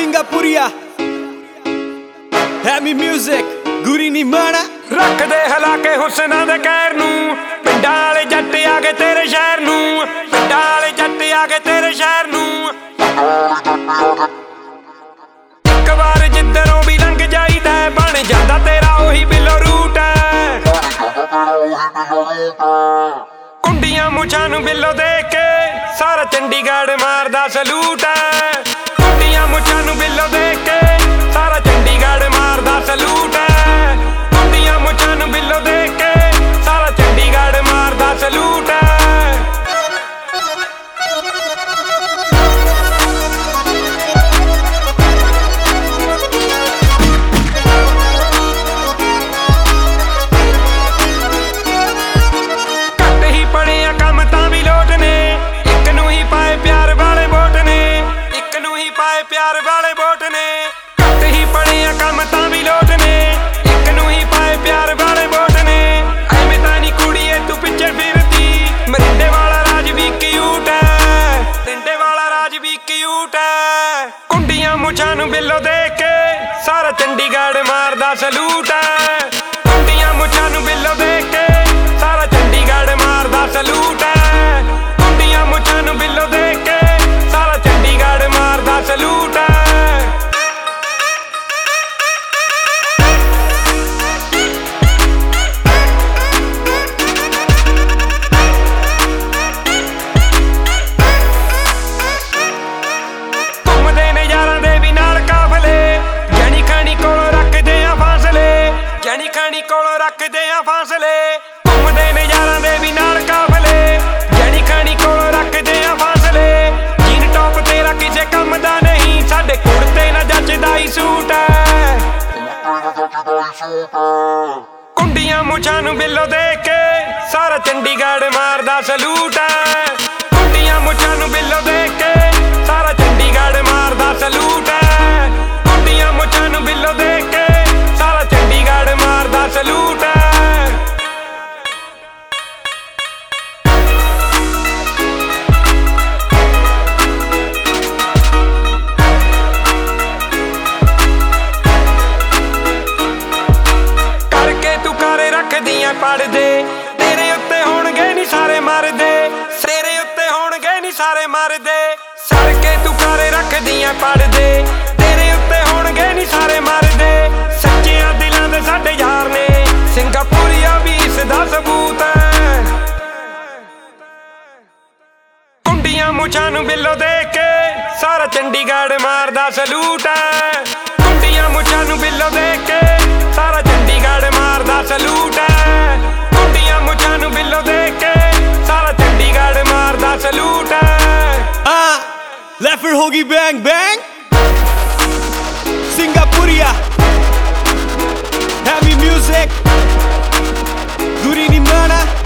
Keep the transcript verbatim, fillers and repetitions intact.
Singapuria Heavy music Guri ਨੀ ਮਾਣਾ ਰੱਖਦੇ ਹਿਲਾ ਕੇ ਹੁਸਨਾਂ ਦੇ ਕਹਿਰ ਨੂੰ ਪਿੰਡਾਂ ਵਾਲੇ ਜੱਟ ਆ ਗਏ ਤੇਰੇ ਸ਼ਹਿਰ ਨੂੰ ਪਿੰਡਾਂ ਵਾਲੇ ਜੱਟ ਆ ਗਏ ਤੇਰੇ ਸ਼ਹਿਰ ਨੂੰ ਇੱਕ ਵਾਰ ਜਿੱਧਰੋਂ ਵੀ ਲੰਘ ਜਾਈਦਾ ਬਣ ਜਾਂਦਾ ਤੇਰਾ ਉਹੀ ਬਿੱਲੋ ਰੂਟ ਹੈ ਕੁੰਡੀਆਂ ਮੁੱਛਾਂ ਨੂੰ ਬਿੱਲੋ ਦੇਖ ਕੇ ਸਾਰਾ ਚੰਡੀਗੜ੍ਹ ਮਾਰਦਾ ਸਲੂਟ ਹੈ ਕੁੰਡੀਆਂ ਮੁੱਛਾਂ ਨੂੰ ਬਿੱਲੋ ਦੇਖ ਕੇ ਸਾਰਾ ਚੰਡੀਗੜ੍ਹ ਮਾਰਦਾ ਸਲੂਟ ਹੈ ਕੁੰਡੀਆਂ ਮੁੱਛਾਂ ਨੂੰ ਬਿੱਲੋ ਦੇਖ ਕੇ ਸਾਰਾ ਚੰਡੀਗੜ੍ਹ ਮਾਰਦਾ ਸਲੂਟ ਹੈ ਘੱਟ ਹੀ ਪੜੇ ਆ ਕੰਮ ਤਾਂ ਵੀ ਲੋਟ ਨੇ ਇੱਕ ਨੂੰ ਹੀ ਪਾਏ ਪਿਆਰ ਵਾਲੇ ਵੋਟ ਨੇ ਇੱਕ ਨੂੰ ਹੀ ਪਾਏ ਪਿਆਰ ਵਾਲੇ ਵੋਟ ਨੇ ਘੱਟ ਹੀ ਪੜੇ ਆ ਕੰਮ ਤਾਂ ਵੀ ਲੋਟ ਨੇ ਇੱਕ ਨੂੰ ਹੀ ਪਾਏ ਪਿਆਰ ਵਾਲੇ ਵੋਟ ਨੇ ਐਵੇਂ ਤਾਂ ਨੀ ਕੁੜੀਏ ਤੂੰ ਪਿੱਛੇ ਫਿਰਦੀ ਮਰਿੰਡੇ ਵਾਲਾ ਰਾਜ ਵੀ ਕਿਊਟ ਹੈ ਮਰਿੰਡੇ ਵਾਲਾ ਰਾਜ ਵੀ ਕਿਊਟ ਹੈ ਕੁੰਡੀਆਂ ਮੁੱਛਾਂ ਨੂੰ ਬਿੱਲੋ ਦੇਖ ਕੇ ਸਾਰਾ ਚੰਡੀਗੜ੍ਹ ਮਾਰਦਾ ਸਲੂਟ ਹੈ ਕੁੰਡੀਆਂ ਮੁੱਛਾਂ ਨੂੰ ਬਿੱਲੋ ਦੇਖ ਕੇ ਸਾਰਾ ਚੰਡੀਗੜ੍ਹ ਮਾਰਦਾ ਸਲੂਟ ਹੈ ਕੁੰਡੀਆਂ ਮੁੱਛਾਂ ਨੂੰ ਬਿੱਲੋ ਦੇਖ ਕੇ ਸਾਰਾ ਚੰਡੀਗੜ੍ਹ ਮਾਰਦਾ ਸਲੂਟ ਹੈ ਘੁੰਮਦੇ ਨੇ ਯਾਰਾਂ ਦੇ ਵੀ ਨਾਲ ਕਾਫਲੇ ਜਾਣੀ ਖਾਣੀ ਕੋਲੋਂ ਰੱਖਦੇ ਆ ਫਾਸਲੇ ਜਾਣੀ ਖਾਣੀ ਕੋਲੋਂ ਰੱਖਦੇ ਆ ਫਾਸਲੇ ਘੁੰਮਦੇ ਨੇ ਯਾਰਾਂ ਦੇ ਵੀ ਨਾਲ ਕਾਫਲੇ ਜਾਣੀ ਖਾਣੀ ਕੋਲੋਂ ਰੱਖਦੇ ਆ ਫਾਸਲੇ ਜੀਨ ਟੌਪ ਤੇਰਾ ਕਿਸੇ ਕੰਮ ਦਾ ਨਹੀਂ ਸਾਡੇ ਕੁੜਤੇ ਨਾ ਜੱਚਦਾ ਹੀ ਸੂਟ ਹੈ ਕੁੰਡੀਆਂ ਮੁੱਛਾਂ ਨੂੰ ਬਿੱਲੋ ਦੇਖ ਕੇ ਸਾਰਾ ਚੰਡੀਗੜ੍ਹ ਮਾਰਦਾ ਸਲੂਟ ਹੈ ਕੁੰਡੀਆਂ ਮੁੱਛਾਂ ਨੂੰ ਬਿੱਲੋ ਦੇਖ ਕੇ ਸਾਰਾ ਚੰਡੀਗੜ੍ਹ ਮਾਰਦਾ ਸਲੂਟ ਹੈ ਕੁੰਡੀਆਂ ਮੁੱਛਾਂ ਨੂੰ ਬਿੱਲੋ ਦੇਖ ਕੇ ਸਾਰਾ ਚੰਡੀਗੜ੍ਹ ਮਾਰਦਾ ਸਲੂਟ ਹੈ ਕਰਕੇ ਤੂੰ ਕਾਰੇ ਰੱਖਦੀਆਂ ਪੜਦੇ ਤੇਰੇ ਉੱਤੇ ਹੋਣਗੇ ਨੀ ਸਾਰੇ ਮਰਦੇ ਤੇਰੇ ਉੱਤੇ ਹੋਣਗੇ ਨੀ ਸਾਰੇ ਮਰਦੇ ਸਰ ਕੇ ਤੂੰ ਕਾਰੇ ਰੱਖਦੀਆਂ ਪੜਦੇ ਤੇਰੇ ਉੱਤੇ ਹੋਣਗੇ ਨੀ ਸਾਰੇ ਮਰਦੇ ਸੱਚਿਆਂ ਦਿਲਾਂ ਦੇ ਸਾਡੇ ਯਾਰ ਨੇ ਸਿੰਗਾਪੁਰੀਆ ਵੀ ਇਸ ਦਾ ਸਬੂਤ ਹੈ ਕੁੰਡੀਆਂ ਮੁੱਛਾਂ ਨੂੰ ਬਿੱਲੋ ਦੇਖ ਕੇ ਸਾਰਾ ਚੰਡੀਗੜ੍ਹ ਮਾਰਦਾ ਸਲੂਟ ਹੈ ਕੁੰਡੀਆਂ ਮੁੱਛਾਂ ਨੂੰ ਬਿੱਲੋ ਦੇਖ ਕੇ ਸਾਰਾ ਚੰਡੀਗੜ੍ਹ ਮਾਰਦਾ ਸਲੂਟ ਹੈ ਕੁੰਡੀਆਂ ਮੁੱਛਾਂ ਨੂੰ ਬਿੱਲੋ ਦੇਖ ਕੇ ਸਾਰਾ ਚੰਡੀਗੜ੍ਹ ਮਾਰਦਾ ਸਲੂਟ ਹੈ Ah, Leopard hoagie bang bang Singapuria Heavy music Guri ni mana